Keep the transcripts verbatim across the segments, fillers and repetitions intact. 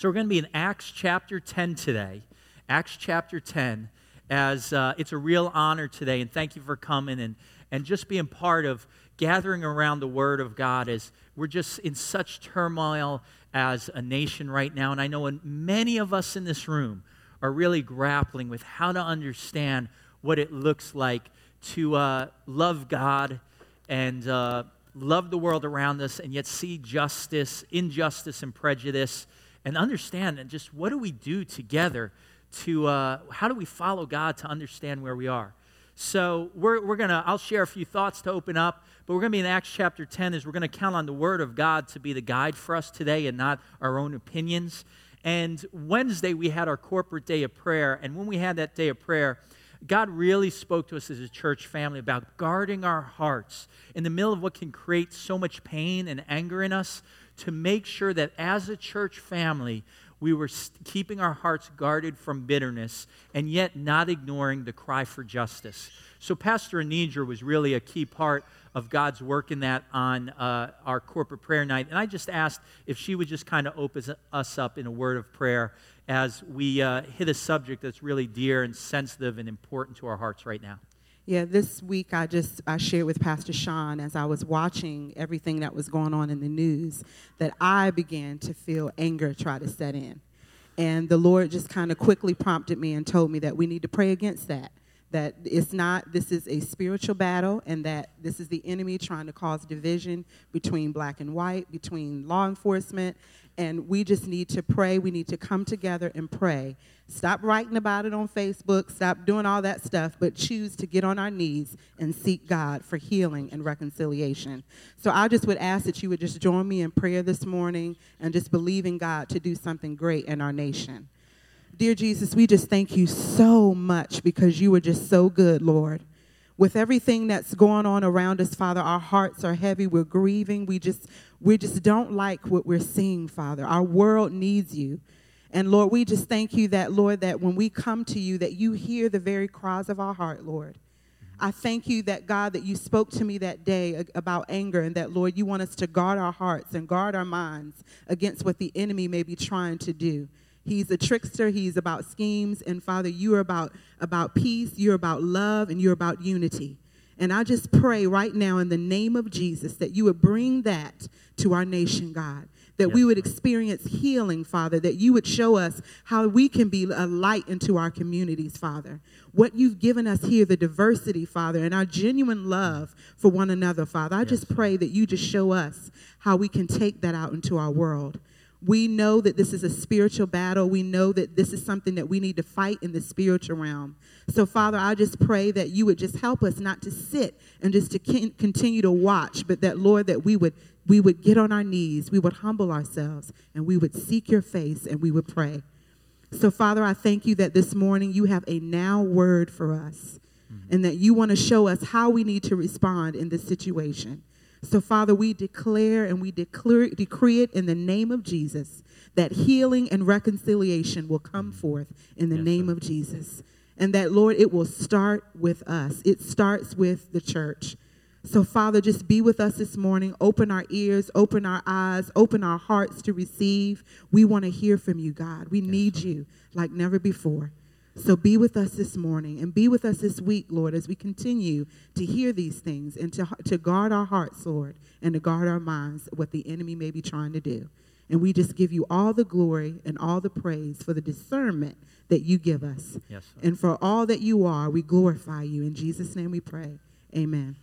So we're going to be in Acts chapter ten today. Acts chapter ten, as uh, it's a real honor today, and thank you for coming and, and just being part of gathering around the Word of God as we're just in such turmoil as a nation right now. And I know many of us in this room are really grappling with how to understand what it looks like to uh, love God and uh, love the world around us and yet see justice, injustice, and prejudice, and understand and just what do we do together to, uh, how do we follow God to understand where we are. So we're, we're going to, I'll share a few thoughts to open up, but we're going to be in Acts chapter ten as we're going to count on the Word of God to be the guide for us today and not our own opinions. And Wednesday we had our corporate day of prayer, and when we had that day of prayer, God really spoke to us as a church family about guarding our hearts in the middle of what can create so much pain and anger in us, to make sure that as a church family, we were keeping our hearts guarded from bitterness and yet not ignoring the cry for justice. So Pastor Anidra was really a key part of God's work in that on uh, our corporate prayer night. And I just asked if she would just kind of open us up in a word of prayer as we uh, hit a subject that's really dear and sensitive and important to our hearts right now. Yeah, this week I just I shared with Pastor Sean as I was watching everything that was going on in the news that I began to feel anger try to set in. And the Lord just kind of quickly prompted me and told me that we need to pray against that. That it's not, this is a spiritual battle, and that this is the enemy trying to cause division between black and white, between law enforcement, and we just need to pray. We need to come together and pray. Stop writing about it on Facebook, stop doing all that stuff, but choose to get on our knees and seek God for healing and reconciliation. So I just would ask that you would just join me in prayer this morning and just believe in God to do something great in our nation. Dear Jesus, we just thank you so much because you are just so good, Lord. With everything that's going on around us, Father, our hearts are heavy. We're grieving. We just, we just don't like what we're seeing, Father. Our world needs you. And, Lord, we just thank you that, Lord, that when we come to you, that you hear the very cries of our heart, Lord. I thank you that, God, that you spoke to me that day about anger and that, Lord, you want us to guard our hearts and guard our minds against what the enemy may be trying to do. He's a trickster. He's about schemes. And, Father, you are about, about peace. You're about love. And you're about unity. And I just pray right now in the name of Jesus that you would bring that to our nation, God. That yes, we would experience healing, Father. That you would show us how we can be a light into our communities, Father. What you've given us here, the diversity, Father, and our genuine love for one another, Father. I yes, just pray that you just show us how we can take that out into our world. We know that this is a spiritual battle. We know that this is something that we need to fight in the spiritual realm. So, Father, I just pray that you would just help us not to sit and just to continue to watch, but that, Lord, that we would we would get on our knees, we would humble ourselves, and we would seek your face, and we would pray. So, Father, I thank you that this morning you have a now word for us, mm-hmm. and that you want to show us how we need to respond in this situation. So, Father, we declare and we declare, decree it in the name of Jesus that healing and reconciliation will come forth in the yes, name sir. of Jesus. And that, Lord, it will start with us. It starts with the church. So, Father, just be with us this morning. Open our ears, open our eyes, open our hearts to receive. We want to hear from you, God. We yes, need sir. you like never before. So be with us this morning and be with us this week, Lord, as we continue to hear these things and to, to guard our hearts, Lord, and to guard our minds, what the enemy may be trying to do. And we just give you all the glory and all the praise for the discernment that you give us. Yes, sir. And for all that you are, we glorify you. In Jesus' name we pray. Amen.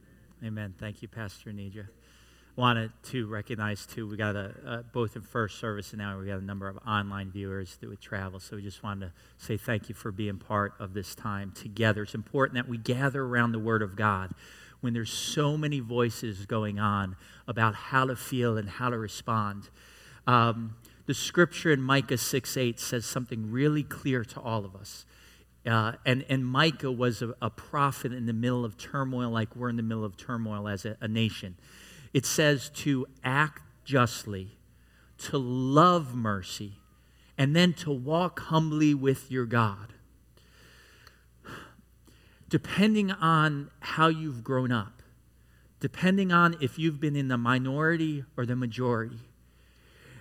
Amen. Thank you, Pastor Anidra. Wanted to recognize, too, we got a, uh, both in first service and now we got a number of online viewers that would travel. So we just wanted to say thank you for being part of this time together. It's important that we gather around the Word of God when there's so many voices going on about how to feel and how to respond. Um, the scripture in Micah six eight says something really clear to all of us. Uh, and, and Micah was a, a prophet in the middle of turmoil like we're in the middle of turmoil as a, a nation. It says to act justly, to love mercy, and then to walk humbly with your God. Depending on how you've grown up, depending on if you've been in the minority or the majority,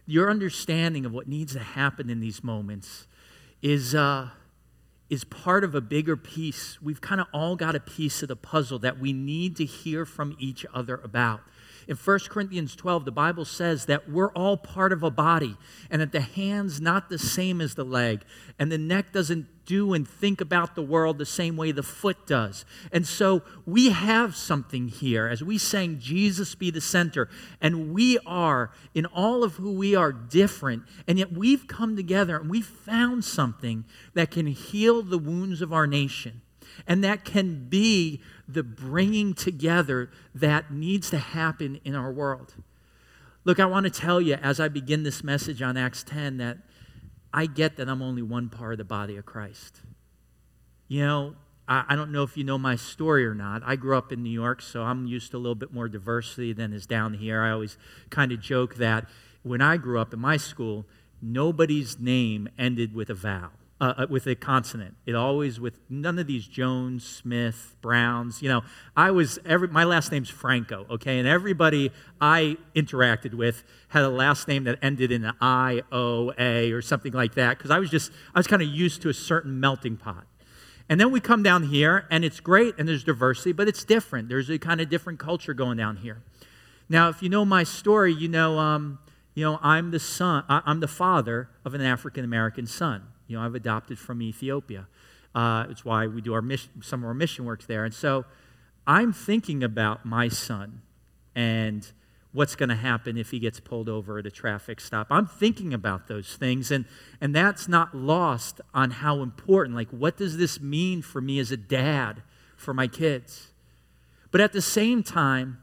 your understanding of what needs to happen in these moments is, uh, is part of a bigger piece. We've kind of all got a piece of the puzzle that we need to hear from each other about. In First Corinthians twelve, the Bible says that we're all part of a body, and that the hand's not the same as the leg, and the neck doesn't do and think about the world the same way the foot does. And so we have something here as we sang, Jesus be the center, and we are, in all of who we are, different, and yet we've come together and we've found something that can heal the wounds of our nation. And that can be the bringing together that needs to happen in our world. Look, I want to tell you as I begin this message on Acts ten that I get that I'm only one part of the body of Christ. You know, I, I don't know if you know my story or not. I grew up in New York, so I'm used to a little bit more diversity than is down here. I always kind of joke that when I grew up in my school, nobody's name ended with a vowel. Uh, with a consonant. It always with none of these Jones, Smith, Browns. You know, I was, every, my last name's Franco, okay? And everybody I interacted with had a last name that ended in an I, O, A, or something like that, because I was just, I was kind of used to a certain melting pot. And then we come down here, and it's great, and there's diversity, but it's different. There's a kind of different culture going down here. Now, if you know my story, you know, um, you know, I'm the son, I'm the father of an African-American son. You know, I've adopted from Ethiopia. Uh, it's why we do our mission, some of our mission work there. And so I'm thinking about my son and what's going to happen if he gets pulled over at a traffic stop. I'm thinking about those things, and, and that's not lost on how important, like, what does this mean for me as a dad for my kids? But at the same time,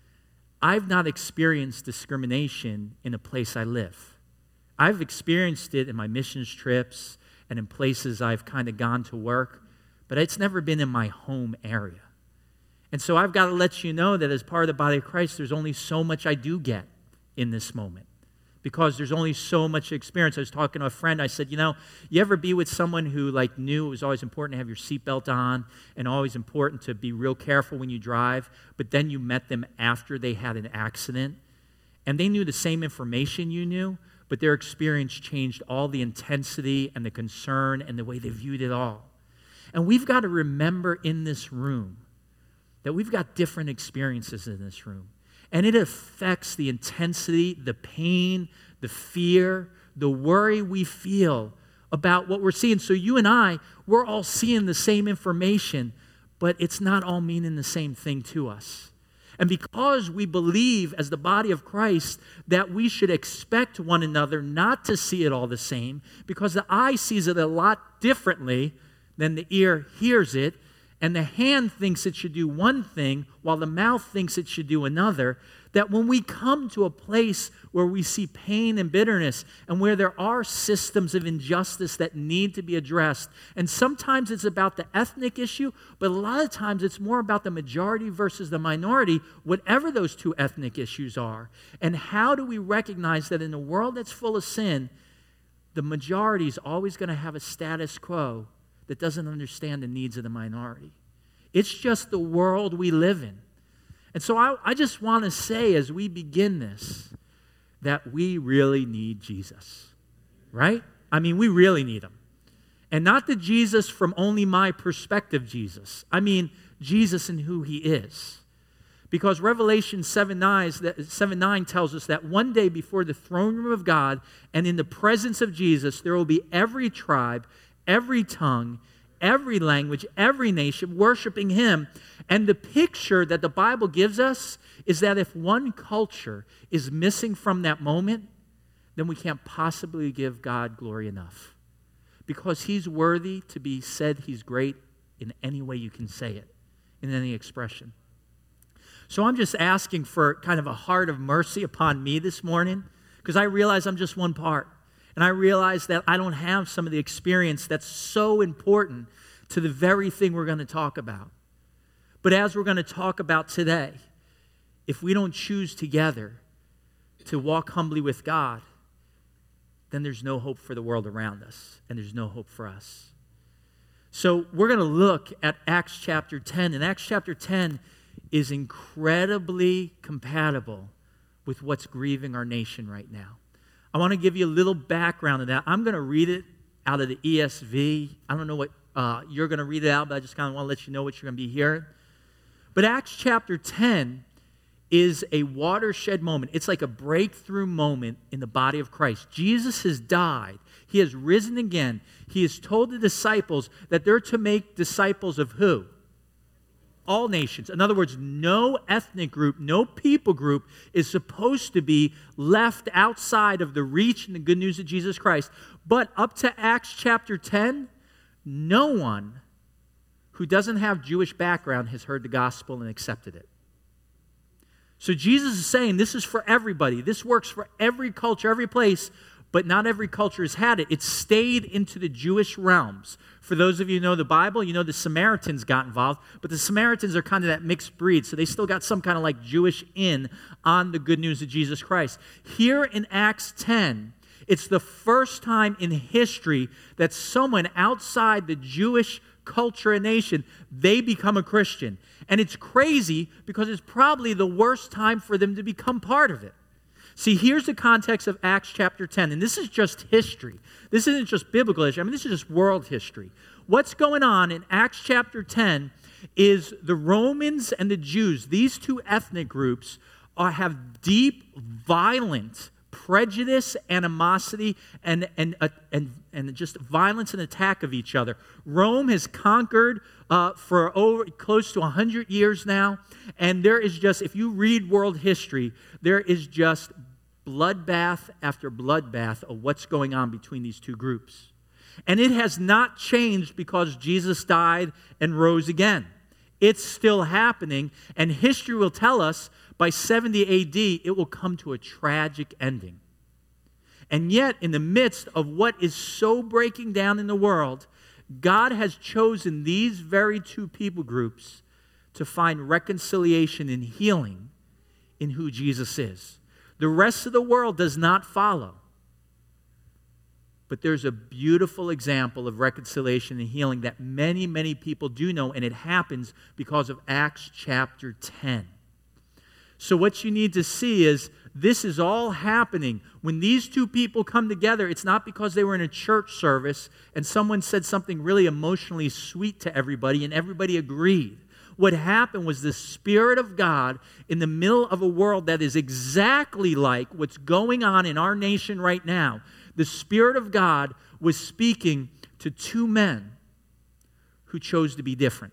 I've not experienced discrimination in a place I live. I've experienced it in my missions trips and in places I've kind of gone to work, but it's never been in my home area. And so I've got to let you know that as part of the body of Christ, there's only so much I do get in this moment because there's only so much experience. I was talking to a friend. I said, you know, you ever be with someone who like knew it was always important to have your seatbelt on and always important to be real careful when you drive, but then you met them after they had an accident and they knew the same information you knew, but their experience changed all the intensity and the concern and the way they viewed it all. And we've got to remember in this room that we've got different experiences in this room. And it affects the intensity, the pain, the fear, the worry we feel about what we're seeing. So you and I, we're all seeing the same information, but it's not all meaning the same thing to us. And because we believe as the body of Christ that we should expect one another not to see it all the same, because the eye sees it a lot differently than the ear hears it, and the hand thinks it should do one thing while the mouth thinks it should do another, that when we come to a place where we see pain and bitterness and where there are systems of injustice that need to be addressed, and sometimes it's about the ethnic issue, but a lot of times it's more about the majority versus the minority, whatever those two ethnic issues are. And how do we recognize that in a world that's full of sin, the majority is always going to have a status quo that doesn't understand the needs of the minority? It's just the world we live in. And so I, I just want to say as we begin this, that we really need Jesus, right? I mean, we really need him. And not the Jesus from only my perspective Jesus. I mean, Jesus and who he is. Because Revelation seven nine tells us that one day before the throne room of God and in the presence of Jesus, there will be every tribe, every tongue, every language, every nation worshiping him. And the picture that the Bible gives us is that if one culture is missing from that moment, then we can't possibly give God glory enough. Because he's worthy to be said he's great in any way you can say it, in any expression. So I'm just asking for kind of a heart of mercy upon me this morning, because I realize I'm just one part. And I realize that I don't have some of the experience that's so important to the very thing we're going to talk about. But as we're going to talk about today, if we don't choose together to walk humbly with God, then there's no hope for the world around us, and there's no hope for us. So we're going to look at Acts chapter ten, and Acts chapter ten is incredibly compatible with what's grieving our nation right now. I want to give you a little background of that. I'm going to read it out of the E S V. I don't know what uh, you're going to read it out, but I just kind of want to let you know what you're going to be hearing. But Acts chapter ten is a watershed moment. It's like a breakthrough moment in the body of Christ. Jesus has died. He has risen again. He has told the disciples that they're to make disciples of who? All nations. In other words, no ethnic group, no people group is supposed to be left outside of the reach and the good news of Jesus Christ. But up to Acts chapter ten, no one who doesn't have Jewish background has heard the gospel and accepted it. So Jesus is saying this is for everybody. This works for every culture, every place, but not every culture has had it. It stayed into the Jewish realms. For those of you who know the Bible, you know the Samaritans got involved, but the Samaritans are kind of that mixed breed, so they still got some kind of like Jewish in on the good news of Jesus Christ. Here in Acts ten, it's the first time in history that someone outside the Jewish culture and nation, they become a Christian. And it's crazy because it's probably the worst time for them to become part of it. See, here's the context of Acts chapter ten, and this is just history. This isn't just biblical history. I mean, this is just world history. What's going on in Acts chapter ten is the Romans and the Jews, these two ethnic groups, are, have deep, violent prejudice, animosity, and, and, uh, and, and just violence and attack of each other. Rome has conquered uh, for over close to one hundred years now, and there is just, if you read world history, there is just bloodbath after bloodbath of what's going on between these two groups. And it has not changed because Jesus died and rose again. It's still happening, and history will tell us by seventy A D, it will come to a tragic ending. And yet, in the midst of what is so breaking down in the world, God has chosen these very two people groups to find reconciliation and healing in who Jesus is. The rest of the world does not follow. But there's a beautiful example of reconciliation and healing that many, many people do know, and it happens because of Acts chapter ten. So what you need to see is this is all happening. When these two people come together, it's not because they were in a church service and someone said something really emotionally sweet to everybody and everybody agreed. What happened was the Spirit of God in the middle of a world that is exactly like what's going on in our nation right now. The Spirit of God was speaking to two men who chose to be different.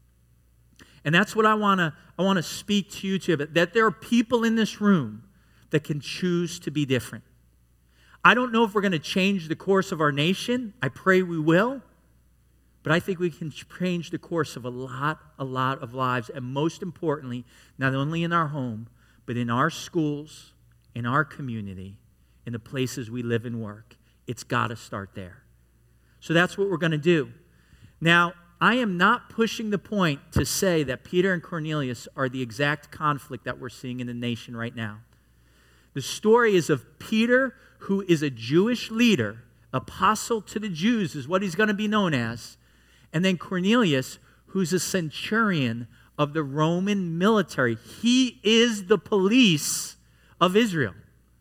And that's what I want to I want to speak to you to, that there are people in this room that can choose to be different. I don't know if we're going to change the course of our nation. I pray we will. But I think we can change the course of a lot, a lot of lives. And most importantly, not only in our home, but in our schools, in our community, in the places we live and work. It's got to start there. So that's what we're going to do. Now, I am not pushing the point to say that Peter and Cornelius are the exact conflict that we're seeing in the nation right now. The story is of Peter, who is a Jewish leader, apostle to the Jews is what he's going to be known as, and then Cornelius, who's a centurion of the Roman military. He is the police of Israel.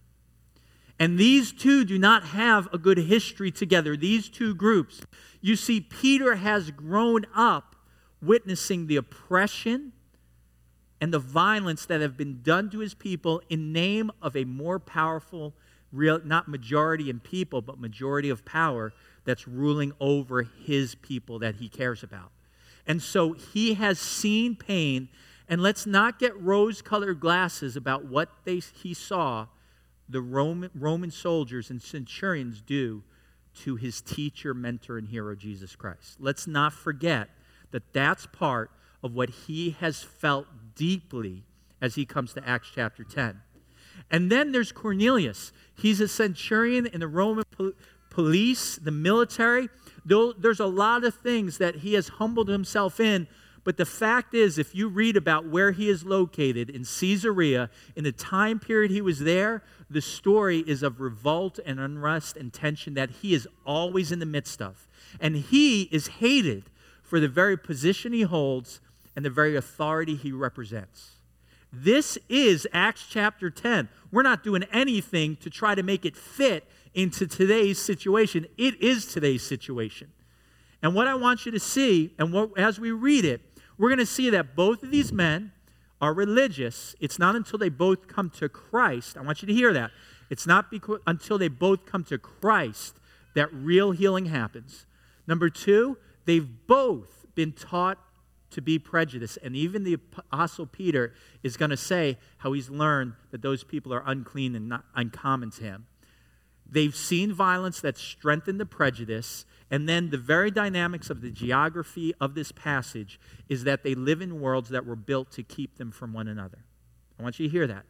And these two do not have a good history together, these two groups. You see, Peter has grown up witnessing the oppression and the violence that have been done to his people in name of a more powerful, real, not majority in people, but majority of power that's ruling over his people that he cares about. And so he has seen pain, and let's not get rose-colored glasses about what they, he saw the Roman, Roman soldiers and centurions do to his teacher, mentor, and hero, Jesus Christ. Let's not forget that that's part of what he has felt deeply as he comes to Acts chapter ten. And then there's Cornelius. He's a centurion in the Roman pol- police, the military. There's a lot of things that he has humbled himself in. But the fact is, if you read about where he is located in Caesarea, in the time period he was there, the story is of revolt and unrest and tension that he is always in the midst of. And he is hated for the very position he holds and the very authority he represents. This is Acts chapter ten. We're not doing anything to try to make it fit into today's situation. It is today's situation. And what I want you to see, and what, as we read it, we're going to see that both of these men are religious. It's not until they both come to Christ. I want you to hear that. It's not because, until they both come to Christ that real healing happens. Number two, they've both been taught to be prejudiced. And even the Apostle Peter is going to say how he's learned that those people are unclean and not uncommon to him. They've seen violence that strengthened the prejudice, and then the very dynamics of the geography of this passage is that they live in worlds that were built to keep them from one another. I want you to hear that.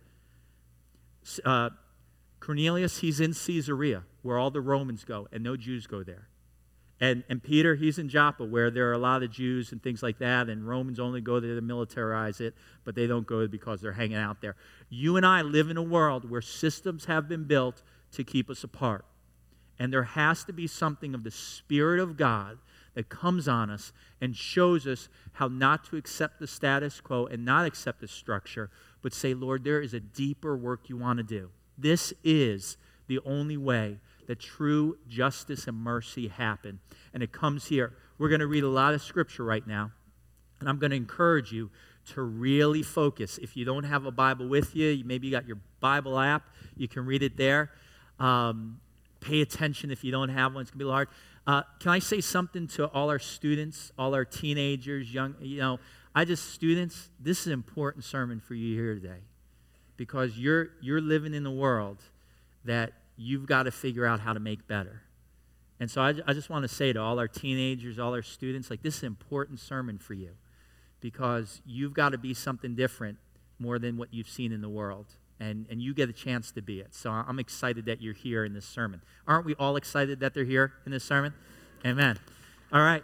Uh, Cornelius, he's in Caesarea, where all the Romans go, and no Jews go there. And, and Peter, he's in Joppa, where there are a lot of Jews and things like that, and Romans only go there to militarize it, but they don't go because they're hanging out there. You and I live in a world where systems have been built to keep us apart. And there has to be something of the Spirit of God that comes on us and shows us how not to accept the status quo and not accept the structure, but say, Lord, there is a deeper work you want to do. This is the only way that true justice and mercy happen. And it comes here. We're going to read a lot of scripture right now. And I'm going to encourage you to really focus. If you don't have a Bible with you, maybe you got your Bible app. You can read it there. Um, pay attention if you don't have one. It's going to be hard. Uh, can I say something to all our students, all our teenagers, young, you know, I just, students, this is an important sermon for you here today. Because you're you're living in a world that you've got to figure out how to make better. And so I, I just want to say to all our teenagers, all our students, like, this is an important sermon for you. Because you've got to be something different more than what you've seen in the world. And, and you get a chance to be it. So I'm excited that you're here in this sermon. Aren't we all excited that they're here in this sermon? Amen. All right.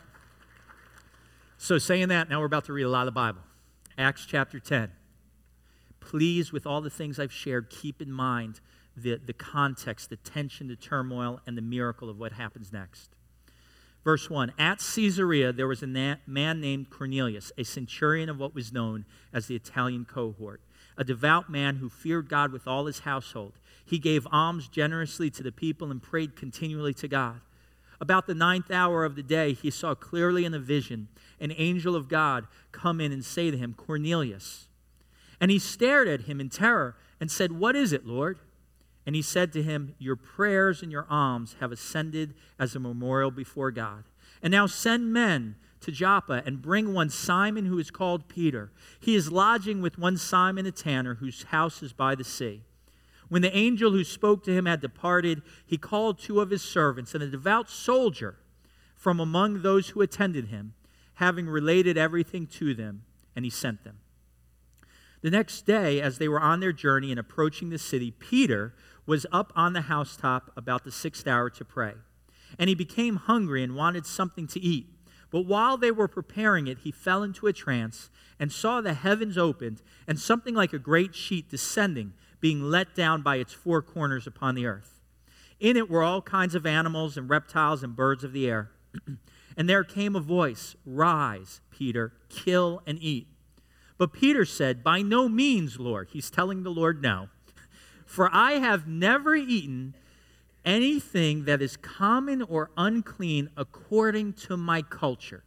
So saying that, now we're about to read a lot of the Bible. Acts chapter ten. Please, with all the things I've shared, keep in mind the, the context, the tension, the turmoil, and the miracle of what happens next. Verse one, at Caesarea there was a na- man named Cornelius, a centurion of what was known as the Italian cohort, a devout man who feared God with all his household. He gave alms generously to the people and prayed continually to God. About the ninth hour of the day, he saw clearly in a vision an angel of God come in and say to him, Cornelius. And he stared at him in terror and said, what is it, Lord? And he said to him, your prayers and your alms have ascended as a memorial before God. And now send men to Joppa and bring one Simon who is called Peter. He is lodging with one Simon a tanner whose house is by the sea. When the angel who spoke to him had departed, he called two of his servants and a devout soldier from among those who attended him, having related everything to them, and he sent them. The next day, as they were on their journey and approaching the city, Peter was up on the housetop about the sixth hour to pray. And he became hungry and wanted something to eat. But while they were preparing it, he fell into a trance and saw the heavens opened and something like a great sheet descending, being let down by its four corners upon the earth. In it were all kinds of animals and reptiles and birds of the air. And there came a voice, rise, Peter, kill and eat. But Peter said, by no means, Lord. He's telling the Lord no. For I have never eaten anything that is common or unclean according to my culture.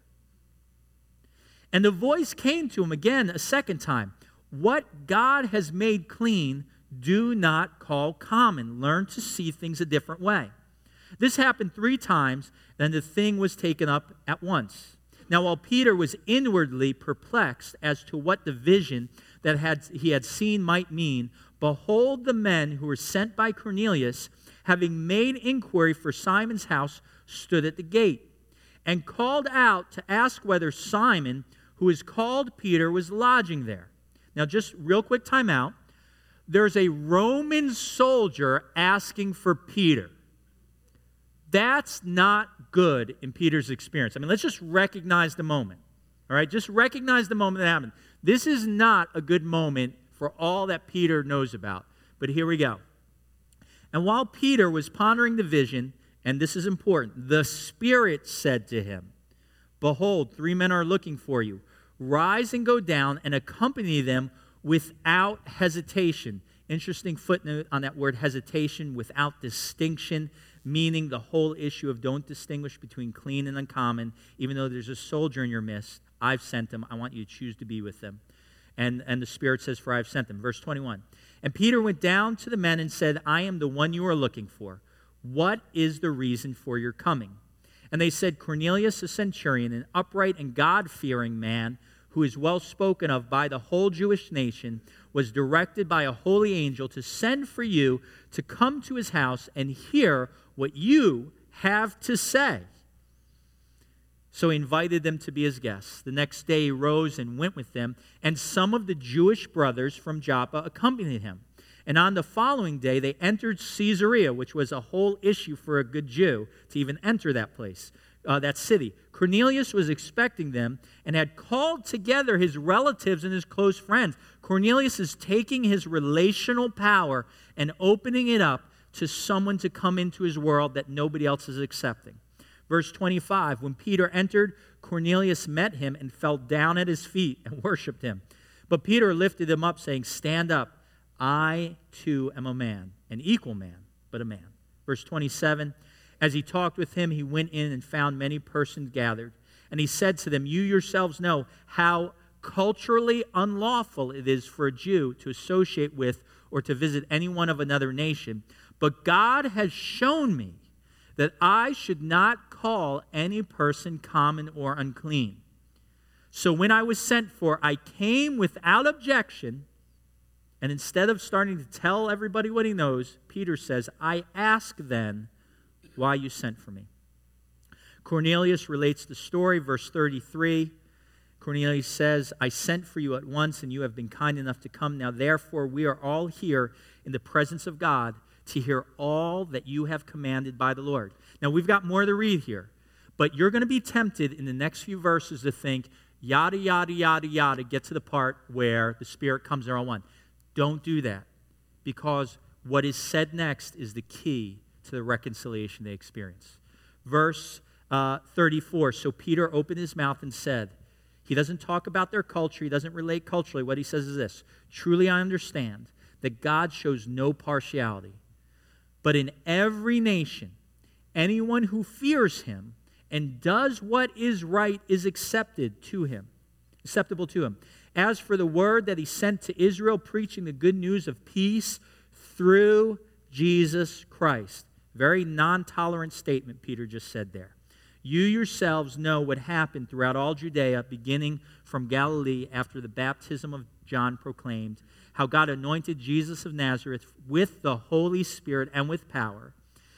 And the voice came to him again a second time. What God has made clean, do not call common. Learn to see things a different way. This happened three times, and the thing was taken up at once. Now, while Peter was inwardly perplexed as to what the vision that had, he had seen might mean, behold, the men who were sent by Cornelius, having made inquiry for Simon's house, stood at the gate and called out to ask whether Simon, who is called Peter, was lodging there. Now, just real quick time out. There's a Roman soldier asking for Peter. That's not good in Peter's experience. I mean, let's just recognize the moment. All right, just recognize the moment that happened. This is not a good moment for all that Peter knows about. But here we go. And while Peter was pondering the vision, and this is important, the Spirit said to him, behold, three men are looking for you. Rise and go down and accompany them without hesitation. Interesting footnote on that word hesitation, without distinction, meaning the whole issue of don't distinguish between clean and uncommon. Even though there's a soldier in your midst, I've sent them. I want you to choose to be with them. And, and the Spirit says, for I've sent them. Verse twenty-one. And Peter went down to the men and said, I am the one you are looking for. What is the reason for your coming? And they said, Cornelius, a centurion, an upright and God-fearing man, who is well spoken of by the whole Jewish nation, was directed by a holy angel to send for you to come to his house and hear what you have to say. So he invited them to be his guests. The next day he rose and went with them, and some of the Jewish brothers from Joppa accompanied him. And on the following day they entered Caesarea, which was a whole issue for a good Jew to even enter that place, uh, that city. Cornelius was expecting them and had called together his relatives and his close friends. Cornelius is taking his relational power and opening it up to someone to come into his world that nobody else is accepting. Verse twenty-five, when Peter entered, Cornelius met him and fell down at his feet and worshipped him. But Peter lifted him up, saying, stand up, I too am a man, an equal man, but a man. Verse twenty-seven, as he talked with him, he went in and found many persons gathered. And he said to them, you yourselves know how culturally unlawful it is for a Jew to associate with or to visit anyone of another nation. But God has shown me that I should not call any person common or unclean. So when I was sent for, I came without objection, and instead of starting to tell everybody what he knows, Peter says, I ask then why you sent for me. Cornelius relates the story, verse thirty-three. Cornelius says, I sent for you at once, and you have been kind enough to come. Now therefore we are all here in the presence of God to hear all that you have commanded by the Lord. Now, we've got more to read here, but you're going to be tempted in the next few verses to think, yada, yada, yada, yada, get to the part where the Spirit comes there all one. Don't do that, because what is said next is the key to the reconciliation they experience. Verse uh, thirty-four, so Peter opened his mouth and said, he doesn't talk about their culture, he doesn't relate culturally. What he says is this, truly I understand that God shows no partiality. But in every nation, anyone who fears him and does what is right is accepted to him, acceptable to him. As for the word that he sent to Israel, preaching the good news of peace through Jesus Christ. Very non-tolerant statement Peter just said there. You yourselves know what happened throughout all Judea, beginning from Galilee after the baptism of John proclaimed, how God anointed Jesus of Nazareth with the Holy Spirit and with power.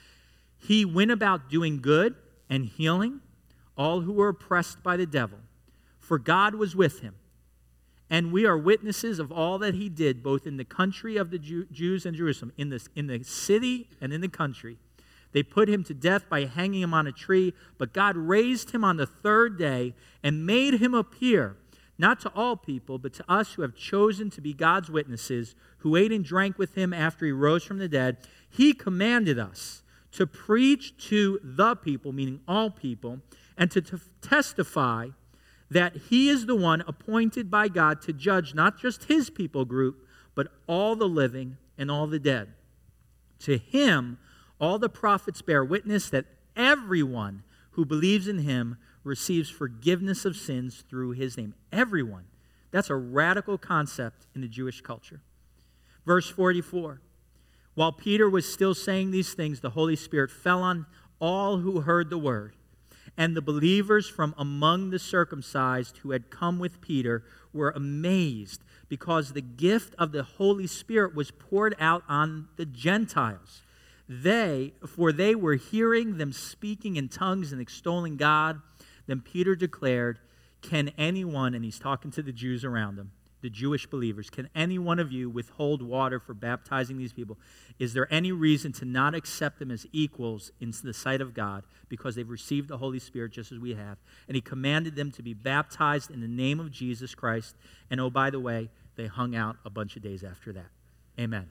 He went about doing good and healing all who were oppressed by the devil, for God was with him. And we are witnesses of all that he did, both in the country of the Jew- Jews and Jerusalem, in the, in the city and in the country. They put him to death by hanging him on a tree, but God raised him on the third day and made him appear, not to all people, but to us who have chosen to be God's witnesses, who ate and drank with him after he rose from the dead. He commanded us to preach to the people, meaning all people, and to, to testify that he is the one appointed by God to judge not just his people group, but all the living and all the dead. To him, all the prophets bear witness that everyone who believes in him receives forgiveness of sins through his name. Everyone. That's a radical concept in the Jewish culture. Verse forty-four. While Peter was still saying these things, the Holy Spirit fell on all who heard the word. And the believers from among the circumcised who had come with Peter were amazed, because the gift of the Holy Spirit was poured out on the Gentiles. They, for they were hearing them speaking in tongues and extolling God. Then Peter declared, can anyone, and he's talking to the Jews around him, the Jewish believers, can any one of you withhold water for baptizing these people? Is there any reason to not accept them as equals in the sight of God, because they've received the Holy Spirit just as we have? And he commanded them to be baptized in the name of Jesus Christ. And oh, by the way, they hung out a bunch of days after that. Amen.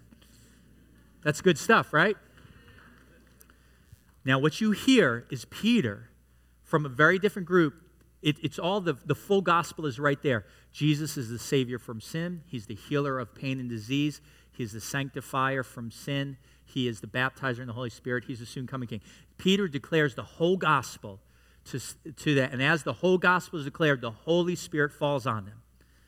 That's good stuff, right? Now, what you hear is Peter, from a very different group, it, it's all the, the full gospel is right there. Jesus is the Savior from sin. He's the healer of pain and disease. He's the sanctifier from sin. He is the baptizer in the Holy Spirit. He's the soon coming King. Peter declares the whole gospel to, to that. And as the whole gospel is declared, the Holy Spirit falls on them.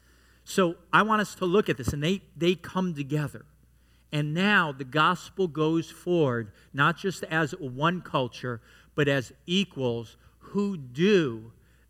So I want us to look at this, and they, they come together. And now the gospel goes forward, not just as one culture, but as equals who do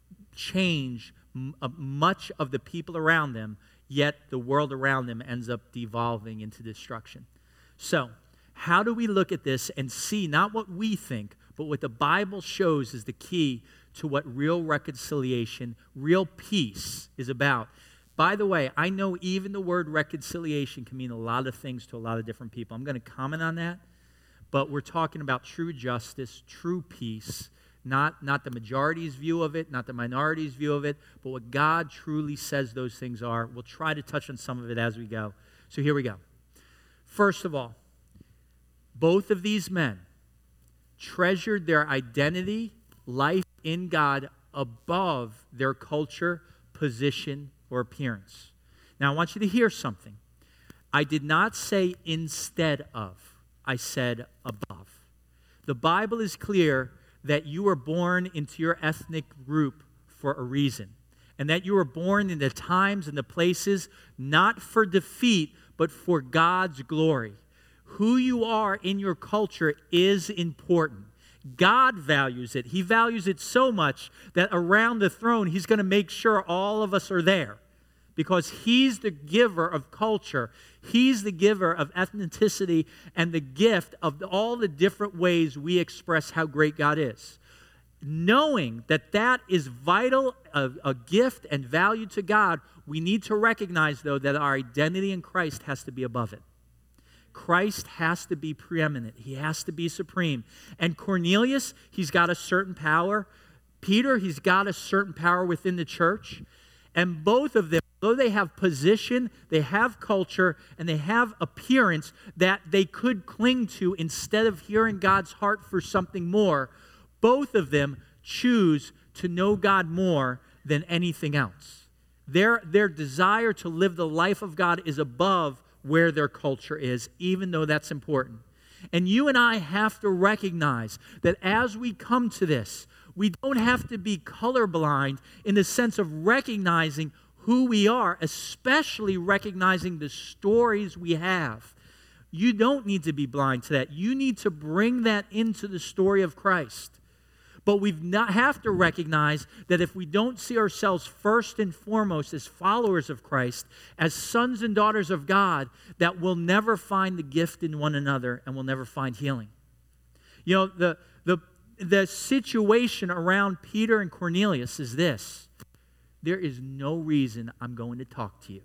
change m- uh, much of the people around them, yet the world around them ends up devolving into destruction. So, how do we look at this and see not what we think, but what the Bible shows is the key to what real reconciliation, real peace is about? By the way, I know even the word reconciliation can mean a lot of things to a lot of different people. I'm going to comment on that, but we're talking about true justice, true peace, not, not the majority's view of it, not the minority's view of it, but what God truly says those things are. We'll try to touch on some of it as we go. So here we go. First of all, both of these men treasured their identity, life in God above their culture, position, or appearance. Now, I want you to hear something. I did not say instead of. I said above. The Bible is clear that you were born into your ethnic group for a reason, and that you were born in the times and the places not for defeat, but for God's glory. Who you are in your culture is important. God values it. He values it so much that around the throne, he's going to make sure all of us are there because he's the giver of culture. He's the giver of ethnicity and the gift of all the different ways we express how great God is. Knowing that that is vital, a, a gift and value to God, we need to recognize, though, that our identity in Christ has to be above it. Christ has to be preeminent. He has to be supreme. And Cornelius, he's got a certain power. Peter, he's got a certain power within the church. And both of them, though they have position, they have culture, and they have appearance that they could cling to instead of hearing God's heart for something more, both of them choose to know God more than anything else. Their, their desire to live the life of God is above where their culture is, even though that's important. And you and I have to recognize that as we come to this, we don't have to be colorblind in the sense of recognizing who we are, especially recognizing the stories we have. You don't need to be blind to that. You need to bring that into the story of Christ. But we not have to recognize that if we don't see ourselves first and foremost as followers of Christ, as sons and daughters of God, that we'll never find the gift in one another and we'll never find healing. You know, the, the, the situation around Peter and Cornelius is this. There is no reason I'm going to talk to you.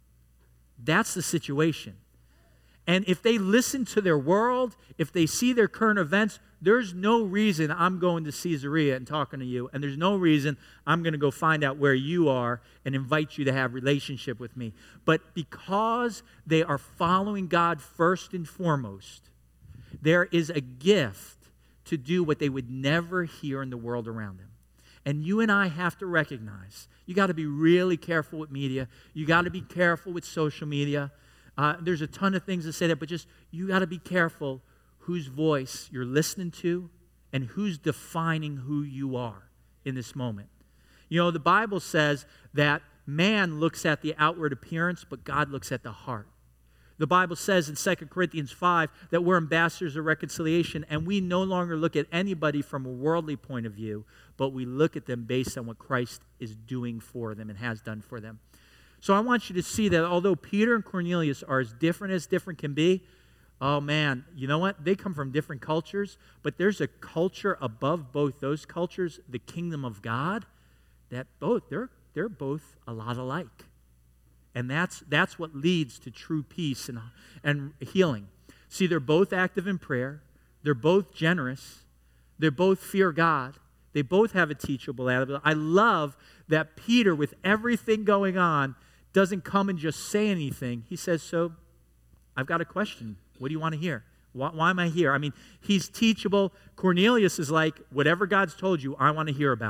That's the situation. And if they listen to their world, if they see their current events, there's no reason I'm going to Caesarea and talking to you. And there's no reason I'm going to go find out where you are and invite you to have relationship with me. But because they are following God first and foremost, there is a gift to do what they would never hear in the world around them. And you and I have to recognize, you got to be really careful with media. You got to be careful with social media. Uh, there's a ton of things to say that, but just you got to be careful whose voice you're listening to and who's defining who you are in this moment. You know, the Bible says that man looks at the outward appearance, but God looks at the heart. The Bible says in Second Corinthians five that we're ambassadors of reconciliation, and we no longer look at anybody from a worldly point of view, but we look at them based on what Christ is doing for them and has done for them. So I want you to see that although Peter and Cornelius are as different as different can be, oh man, you know what? They come from different cultures, but there's a culture above both those cultures, the kingdom of God, that both, they're, they're both a lot alike. And that's, that's what leads to true peace and, and healing. See, they're both active in prayer. They're both generous. They both fear God. They both have a teachable attitude. I love that Peter, with everything going on, doesn't come and just say anything. He says, so I've got a question. What do you want to hear? Why, why am I here? I mean, he's teachable. Cornelius is like, whatever God's told you, I want to hear about it.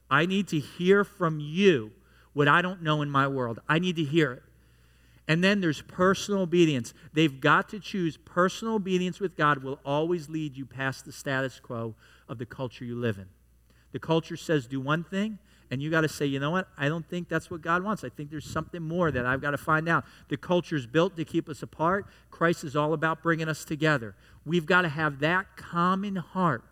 I need to hear from you what I don't know in my world. I need to hear it. And then there's personal obedience. They've got to choose. Personal obedience with God will always lead you past the status quo of the culture you live in. The culture says do one thing, and you got to say, you know what? I don't think that's what God wants. I think there's something more that I've got to find out. The culture's built to keep us apart. Christ is all about bringing us together. We've got to have that common heart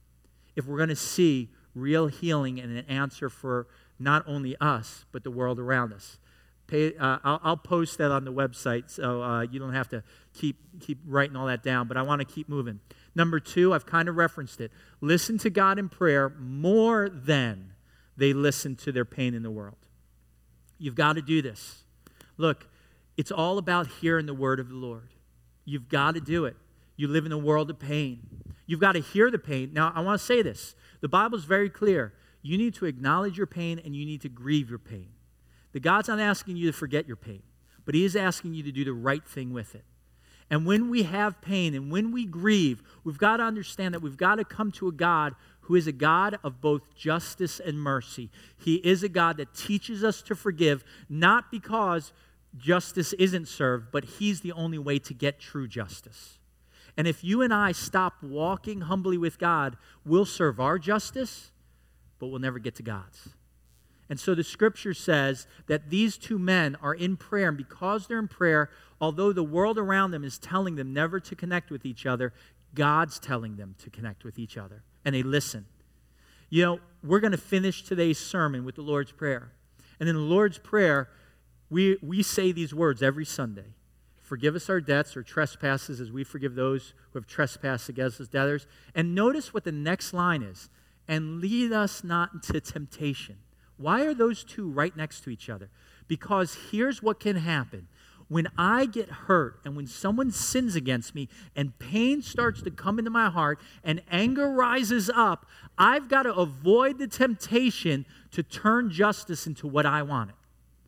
if we're going to see real healing and an answer for not only us, but the world around us. Pay, uh, I'll, I'll post that on the website, so uh, you don't have to keep, keep writing all that down, but I want to keep moving. Number two, I've kind of referenced it. Listen to God in prayer more than they listen to their pain in the world. You've got to do this. Look, it's all about hearing the word of the Lord. You've got to do it. You live in a world of pain. You've got to hear the pain. Now, I want to say this. The Bible's very clear. You need to acknowledge your pain and you need to grieve your pain. The God's not asking you to forget your pain, but He is asking you to do the right thing with it. And when we have pain and when we grieve, we've got to understand that we've got to come to a God who is a God of both justice and mercy. He is a God that teaches us to forgive, not because justice isn't served, but He's the only way to get true justice. And if you and I stop walking humbly with God, we'll serve our justice, but we'll never get to God's. And so the Scripture says that these two men are in prayer, and because they're in prayer, although the world around them is telling them never to connect with each other, God's telling them to connect with each other, and they listen. You know, we're going to finish today's sermon with the Lord's Prayer. And in the Lord's Prayer, we, we say these words every Sunday. Forgive us our debts or trespasses as we forgive those who have trespassed against us, debtors. And notice what the next line is. And lead us not into temptation. Why are those two right next to each other? Because here's what can happen. When I get hurt and when someone sins against me and pain starts to come into my heart and anger rises up, I've got to avoid the temptation to turn justice into what I want it.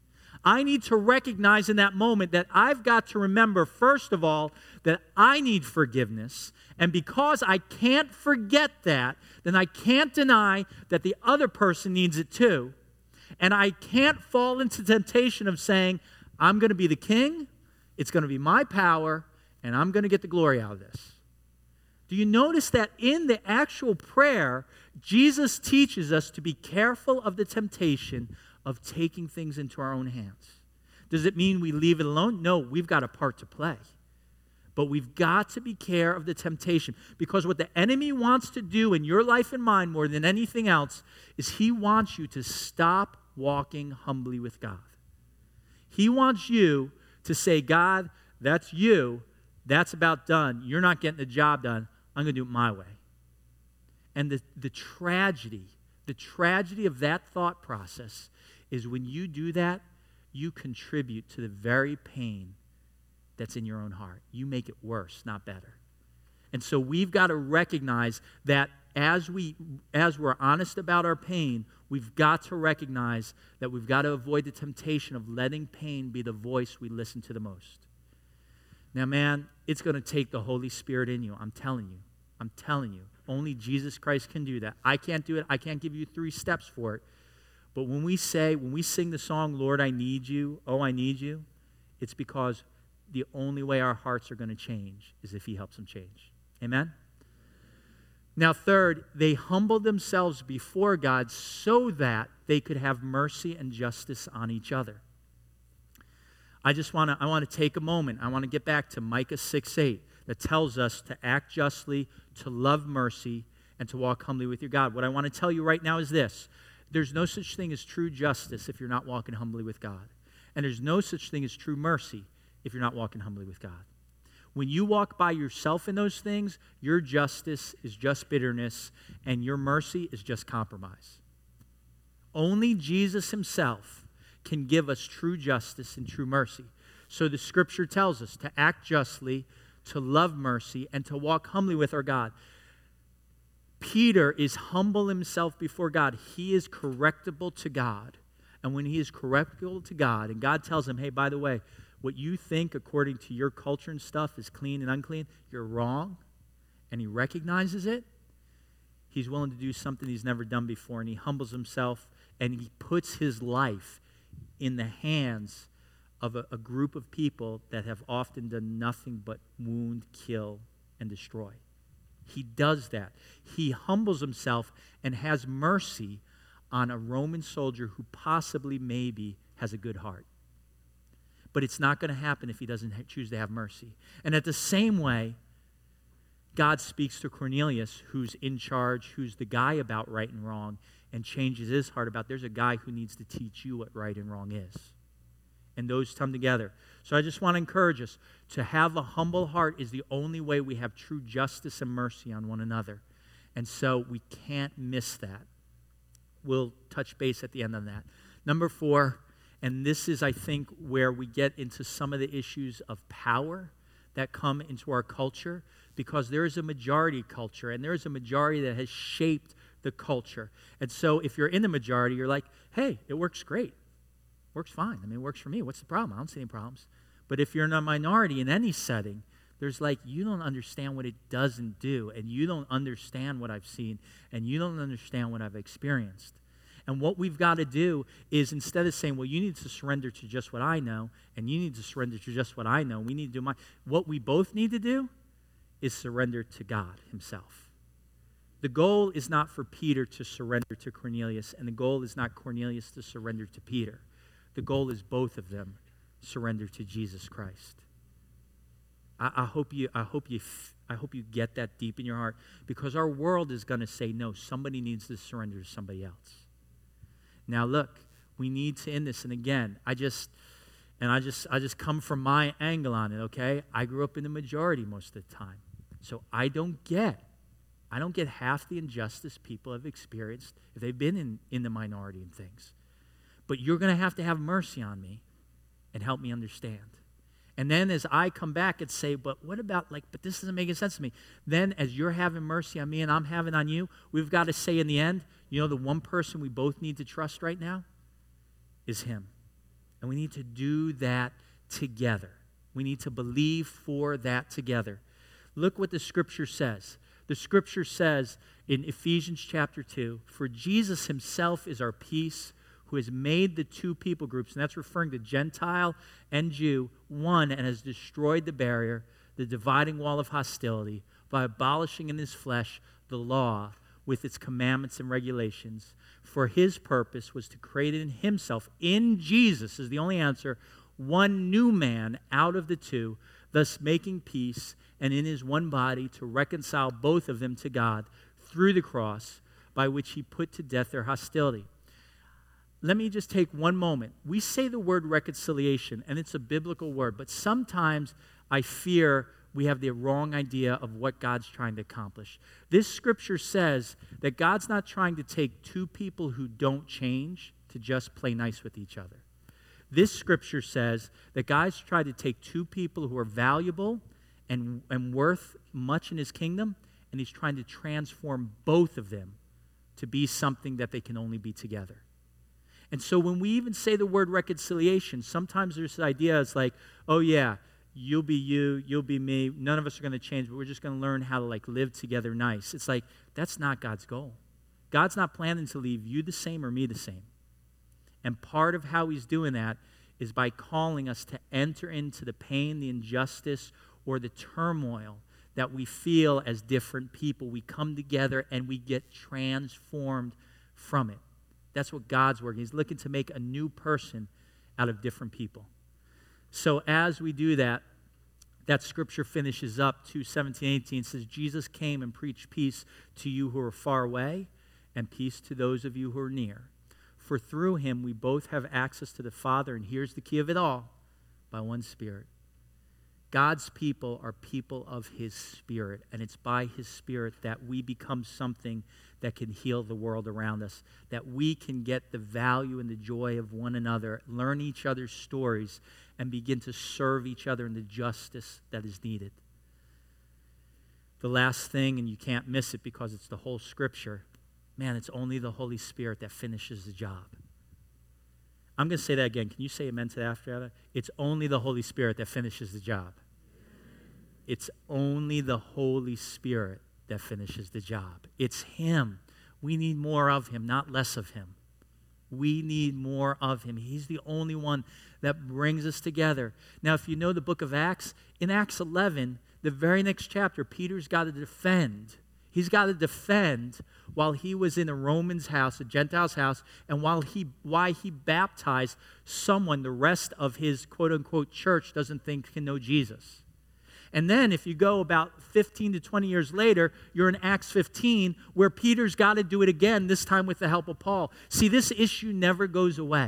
I need to recognize in that moment that I've got to remember, first of all, that I need forgiveness. And because I can't forget that, then I can't deny that the other person needs it too. And I can't fall into temptation of saying, I'm going to be the king, it's going to be my power, and I'm going to get the glory out of this. Do you notice that in the actual prayer, Jesus teaches us to be careful of the temptation of taking things into our own hands? Does it mean we leave it alone? No, we've got a part to play. But we've got to be care of the temptation, because what the enemy wants to do in your life and mine more than anything else is he wants you to stop walking humbly with God. He wants you to say, God, that's you. That's about done. You're not getting the job done. I'm going to do it my way. And the, the tragedy, the tragedy of that thought process is when you do that, you contribute to the very pain that's in your own heart. You make it worse, not better. And so we've got to recognize that as, we, as we're honest about our pain, we've got to recognize that we've got to avoid the temptation of letting pain be the voice we listen to the most. Now, man, it's going to take the Holy Spirit in you. I'm telling you. I'm telling you. Only Jesus Christ can do that. I can't do it. I can't give you three steps for it. But when we say, when we sing the song, Lord, I need you, oh, I need you, it's because the only way our hearts are going to change is if He helps them change. Amen? Now, third, they humbled themselves before God so that they could have mercy and justice on each other. I just want to I want to take a moment. I want to get back to Micah six eight that tells us to act justly, to love mercy, and to walk humbly with your God. What I want to tell you right now is this. There's no such thing as true justice if you're not walking humbly with God. And there's no such thing as true mercy if you're not walking humbly with God. When you walk by yourself in those things, your justice is just bitterness, and your mercy is just compromise. Only Jesus Himself can give us true justice and true mercy. So the Scripture tells us to act justly, to love mercy, and to walk humbly with our God. Peter is humble himself before God. He is correctable to God. And when he is correctable to God, and God tells him, hey, by the way, what you think according to your culture and stuff is clean and unclean, you're wrong, and he recognizes it, He's willing to do something he's never done before, and he humbles himself, and he puts his life in the hands of a, a group of people that have often done nothing but wound, kill, and destroy. He does that. He humbles himself and has mercy on a Roman soldier who possibly, maybe, has a good heart. But it's not going to happen if he doesn't choose to have mercy. And at the same way, God speaks to Cornelius, who's in charge, who's the guy about right and wrong, and changes his heart about there's a guy who needs to teach you what right and wrong is. And those come together. So I just want to encourage us to have a humble heart is the only way we have true justice and mercy on one another. And so we can't miss that. We'll touch base at the end on that. Number four, and this is, I think, where we get into some of the issues of power that come into our culture, because there is a majority culture, and there is a majority that has shaped the culture. And so if you're in the majority, you're like, hey, it works great. Works fine. I mean, it works for me. What's the problem? I don't see any problems. But if you're in a minority in any setting, there's like, you don't understand what it doesn't do, and you don't understand what I've seen, and you don't understand what I've experienced. And what we've got to do is, instead of saying, well, you need to surrender to just what I know, and you need to surrender to just what I know, we need to do my, what we both need to do is surrender to God himself. The goal is not for Peter to surrender to Cornelius, and the goal is not Cornelius to surrender to Peter. The goal is both of them surrender to Jesus Christ. I, I hope you, I hope you, I hope you get that deep in your heart, because our world is going to say, no, somebody needs to surrender to somebody else. Now, look, we need to end this, and again, I just, and I just, I just come from my angle on it. Okay, I grew up in the majority most of the time, so I don't get, I don't get half the injustice people have experienced if they've been in, in the minority in things. But you're going to have to have mercy on me and help me understand. And then as I come back and say, but what about, like, but this doesn't make any sense to me. Then as you're having mercy on me and I'm having on you, we've got to say in the end, you know, the one person we both need to trust right now is him. And we need to do that together. We need to believe for that together. Look what the scripture says. The scripture says in Ephesians chapter two, for Jesus himself is our peace, who has made the two people groups, and that's referring to Gentile and Jew, one, and has destroyed the barrier, the dividing wall of hostility, by abolishing in his flesh the law with its commandments and regulations. For his purpose was to create in himself, in Jesus is the only answer, one new man out of the two, thus making peace, and in his one body to reconcile both of them to God through the cross, by which he put to death their hostility. Let me just take one moment. We say the word reconciliation, and it's a biblical word, but sometimes I fear we have the wrong idea of what God's trying to accomplish. This scripture says that God's not trying to take two people who don't change to just play nice with each other. This scripture says that God's trying to take two people who are valuable and, and worth much in his kingdom, and he's trying to transform both of them to be something that they can only be together. And so when we even say the word reconciliation, sometimes there's this idea, it's like, oh yeah, you'll be you, you'll be me, none of us are going to change, but we're just going to learn how to like live together nice. It's like, that's not God's goal. God's not planning to leave you the same or me the same. And part of how he's doing that is by calling us to enter into the pain, the injustice, or the turmoil that we feel as different people. We come together and we get transformed from it. That's what God's working. He's looking to make a new person out of different people. So as we do that, that scripture finishes up to seventeen, eighteen. It says, Jesus came and preached peace to you who are far away and peace to those of you who are near. For through him we both have access to the Father, and here's the key of it all, by one Spirit. God's people are people of his Spirit, and it's by his Spirit that we become something that can heal the world around us, that we can get the value and the joy of one another, learn each other's stories, and begin to serve each other in the justice that is needed. The last thing, and you can't miss it because it's the whole scripture, man, it's only the Holy Spirit that finishes the job. I'm going to say that again. Can you say amen to that after that? It's only the Holy Spirit that finishes the job. It's only the Holy Spirit that finishes the job. It's him. We need more of him, not less of him. We need more of him. He's the only one that brings us together. Now, if you know the book of Acts, in Acts eleven, the very next chapter, Peter's got to defend. He's got to defend while he was in a Roman's house, a Gentile's house, and while he why he baptized someone the rest of his quote-unquote church doesn't think can know Jesus. And then if you go about fifteen to twenty years later, you're in Acts fifteen, where Peter's got to do it again, this time with the help of Paul. See, this issue never goes away.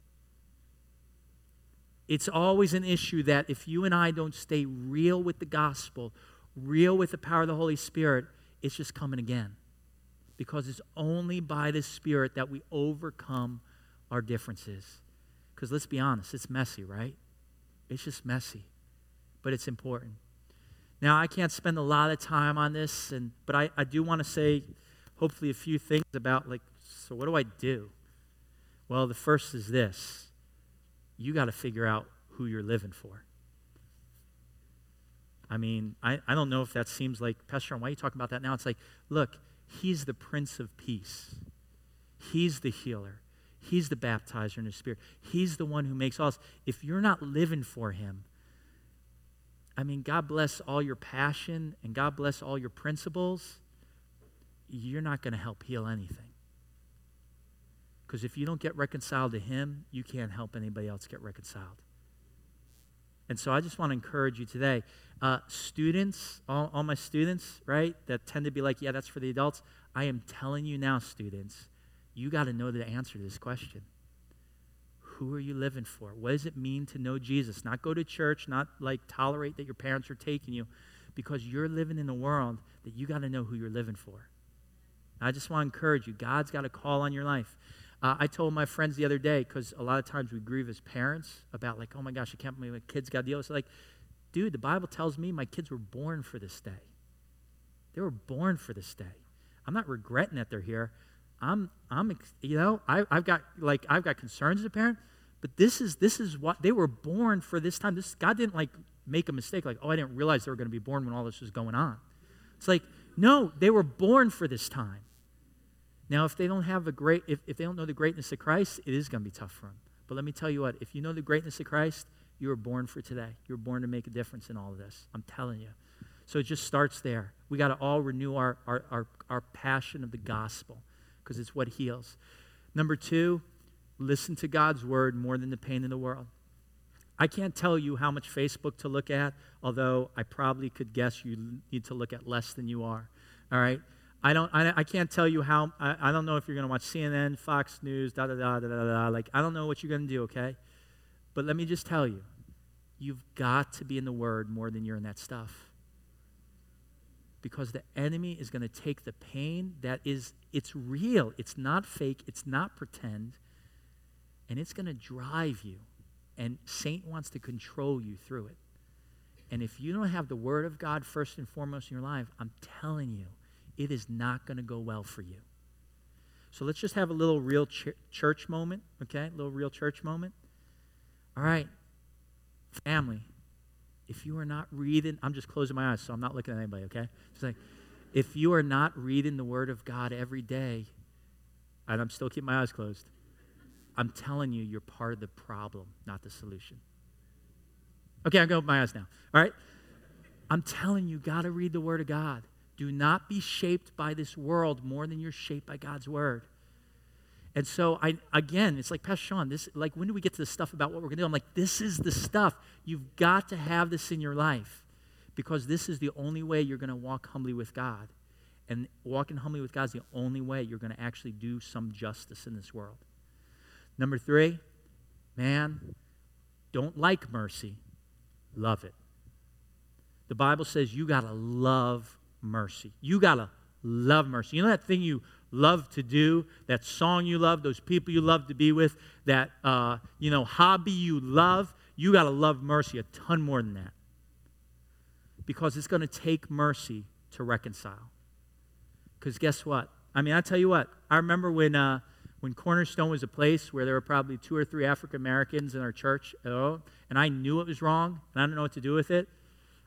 It's always an issue that if you and I don't stay real with the gospel, real with the power of the Holy Spirit, it's just coming again. Because it's only by the Spirit that we overcome our differences. Because let's be honest, it's messy, right? It's just messy. But it's important. Now, I can't spend a lot of time on this, and but I, I do want to say, hopefully, a few things about, like, so what do I do? Well, the first is this. You got to figure out who you're living for. I mean, I, I don't know if that seems like, Pastor Sean, why are you talking about that now? It's like, look, he's the Prince of Peace. He's the healer. He's the baptizer in the Spirit. He's the one who makes all this. If you're not living for him, I mean, God bless all your passion and God bless all your principles. You're not going to help heal anything. Because if you don't get reconciled to him, you can't help anybody else get reconciled. And so I just want to encourage you today. Uh, students, all, all my students, right, that tend to be like, yeah, that's for the adults. I am telling you now, students, you got to know the answer to this question. Who are you living for? What does it mean to know Jesus? Not go to church, not like tolerate that your parents are taking you, because you're living in a world that you got to know who you're living for. I just want to encourage you. God's got a call on your life. Uh, I told my friends the other day, because a lot of times we grieve as parents about like, oh my gosh, I can't believe my kids got to deal with it. Like, dude, the Bible tells me my kids were born for this day. They were born for this day. I'm not regretting that they're here. I'm, I'm, you know, I, I've got like I've got concerns as a parent, but this is this is what they were born for. This time, this God didn't like make a mistake. Like, oh, I didn't realize they were going to be born when all this was going on. It's like, no, they were born for this time. Now, if they don't have a great, if, if they don't know the greatness of Christ, it is going to be tough for them. But let me tell you what, if you know the greatness of Christ, you were born for today. You were born to make a difference in all of this. I'm telling you. So it just starts there. We got to all renew our, our, our, our passion of the gospel, because it's what heals. Number two, listen to God's word more than the pain in the world. I can't tell you how much Facebook to look at, although I probably could guess you need to look at less than you are. All right? I don't. I, I can't tell you how. I, I don't know if you're going to watch C N N, Fox News, da da da da da da. Like, I don't know what you're going to do. Okay, but let me just tell you, you've got to be in the Word more than you're in that stuff, because the enemy is going to take the pain that is. It's real. It's not fake. It's not pretend, and it's going to drive you. And Satan wants to control you through it. And if you don't have the Word of God first and foremost in your life, I'm telling you, it is not going to go well for you. So let's just have a little real ch- church moment, okay? A little real church moment. All right, family, if you are not reading, I'm just closing my eyes, so I'm not looking at anybody, okay? Just like, if you are not reading the Word of God every day, and I'm still keeping my eyes closed, I'm telling you, you're part of the problem, not the solution. Okay, I'm going to open my eyes now, all right? I'm telling you, got to read the Word of God. Do not be shaped by this world more than you're shaped by God's word. And so, I again, it's like, Pastor Sean, this, like, when do we get to the stuff about what we're going to do? I'm like, this is the stuff. You've got to have this in your life, because this is the only way you're going to walk humbly with God. And walking humbly with God is the only way you're going to actually do some justice in this world. Number three, man, don't like mercy, love it. The Bible says you got to love mercy. You got to love mercy. You know that thing you love to do, that song you love, those people you love to be with, that, uh, you know, hobby you love? You got to love mercy a ton more than that, because it's going to take mercy to reconcile. Because guess what? I mean, I tell you what, I remember when uh, when Cornerstone was a place where there were probably two or three African Americans in our church, oh, and I knew it was wrong, and I didn't know what to do with it.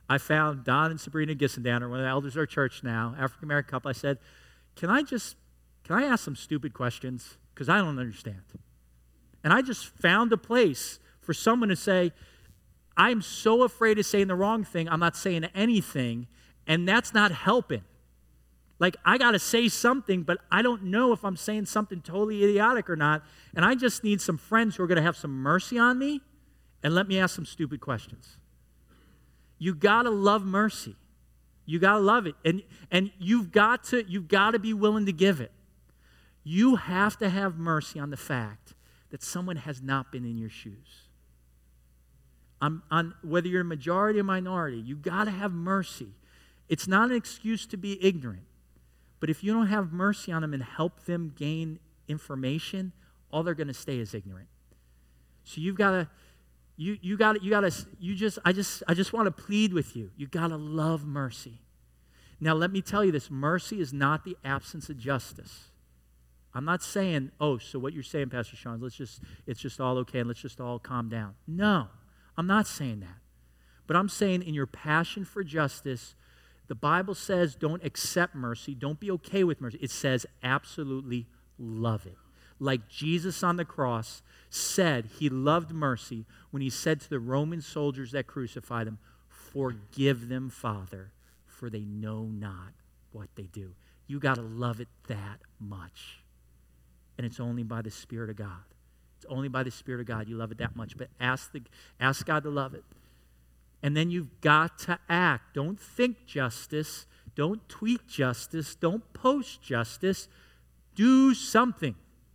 I found Don and Sabrina Gissendaner, one of the elders of our church now, African-American couple. I said, can I just, can I ask some stupid questions? Because I don't understand. And I just found a place for someone to say, I'm so afraid of saying the wrong thing, I'm not saying anything, and that's not helping. Like, I got to say something, but I don't know if I'm saying something totally idiotic or not, and I just need some friends who are going to have some mercy on me and let me ask some stupid questions. You got to love mercy. You got to love it, and and you've got to you've got to be willing to give it. You have to have mercy on the fact that someone has not been in your shoes. On, on whether you're a majority or minority, you got to have mercy. It's not an excuse to be ignorant, but if you don't have mercy on them and help them gain information, all they're going to stay is ignorant. So you've got to, you you got to, you got to, you just, I just, I just want to plead with you. You got to love mercy. Now let me tell you this: mercy is not the absence of justice. I'm not saying, oh, so what you're saying, Pastor Sean, let's just, it's just all okay and let's just all calm down. No. I'm not saying that. But I'm saying in your passion for justice, the Bible says don't accept mercy, don't be okay with mercy. It says absolutely love it. Like Jesus on the cross said he loved mercy when he said to the Roman soldiers that crucified him, forgive them, Father, for they know not what they do. You got to love it that much. And it's only by the Spirit of God. It's only by the Spirit of God you love it that much. But ask the ask God to love it. And then you've got to act. Don't think justice. Don't tweet justice. Don't post justice. Do something.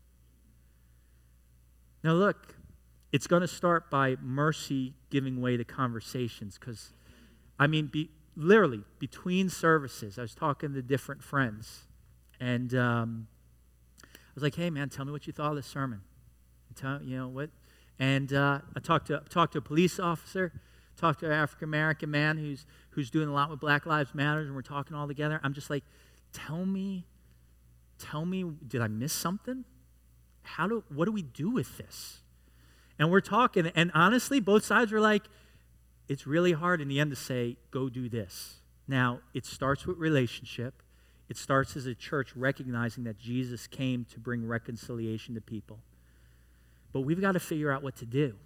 Now look, it's going to start by mercy giving way to conversations. Because, I mean, be, literally, between services, I was talking to different friends. And um, I was like, hey, man, tell me what you thought of this sermon. Tell, you know what? And uh, I talked to talked to a police officer, talked to an African American man who's who's doing a lot with Black Lives Matter, and we're talking all together. I'm just like, tell me, tell me, did I miss something? How do what do we do with this? And we're talking, and honestly, both sides are like, it's really hard in the end to say, go do this. Now, it starts with relationship. It starts as a church recognizing that Jesus came to bring reconciliation to people. But we've got to figure out what to do.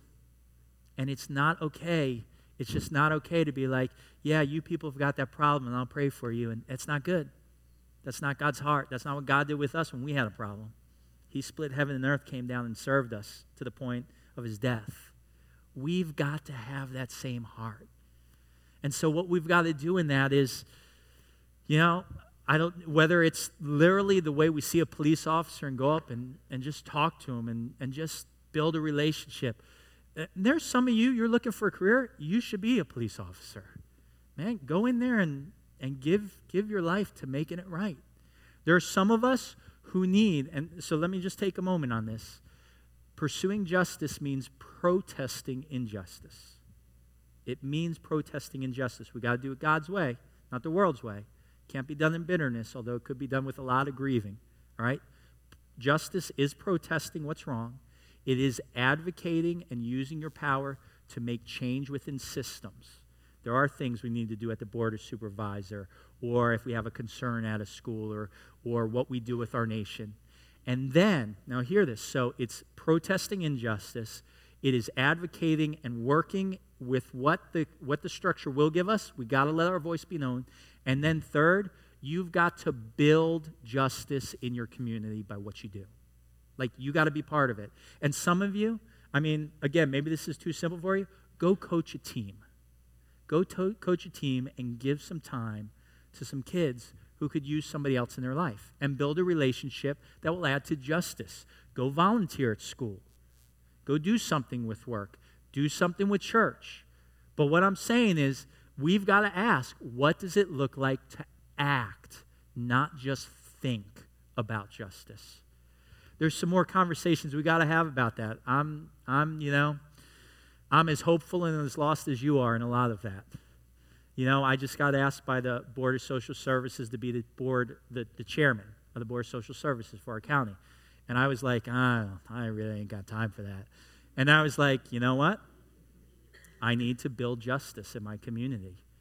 And it's not okay. It's just not okay to be like, yeah, you people have got that problem, and I'll pray for you. And it's not good. That's not God's heart. That's not what God did with us when we had a problem. He split heaven and earth, came down and served us to the point of his death. We've got to have that same heart. And so what we've got to do in that is, you know, I don't, whether it's literally the way we see a police officer and go up and, and just talk to him and, and just build a relationship. There's some of you, you're looking for a career, you should be a police officer. Man, go in there and, and give, give your life to making it right. There are some of us who need, and so let me just take a moment on this. Pursuing justice means protesting injustice. It means protesting injustice. We got to do it God's way, not the world's way. Can't be done in bitterness, although it could be done with a lot of grieving. All right? Justice is protesting what's wrong. It is advocating and using your power to make change within systems. There are things we need to do at the board of supervisor, or if we have a concern at a school, or, or what we do with our nation. And then, now hear this, so it's protesting injustice. It is advocating and working with what the, what the structure will give us. We got to let our voice be known. And then third, you've got to build justice in your community by what you do. Like, you got to be part of it. And some of you, I mean, again, maybe this is too simple for you. Go coach a team. Go to- coach a team and give some time to some kids who could use somebody else in their life and build a relationship that will add to justice. Go volunteer at school. Go do something with work. Do something with church. But what I'm saying is, we've got to ask, what does it look like to act, not just think about justice? There's some more conversations we got to have about that. I'm, I'm, you know, I'm as hopeful and as lost as you are in a lot of that. You know, I just got asked by the Board of Social Services to be the board, the, the chairman of the Board of Social Services for our county. And I was like, ah, I really ain't got time for that. And I was like, you know what? I need to build justice in my community.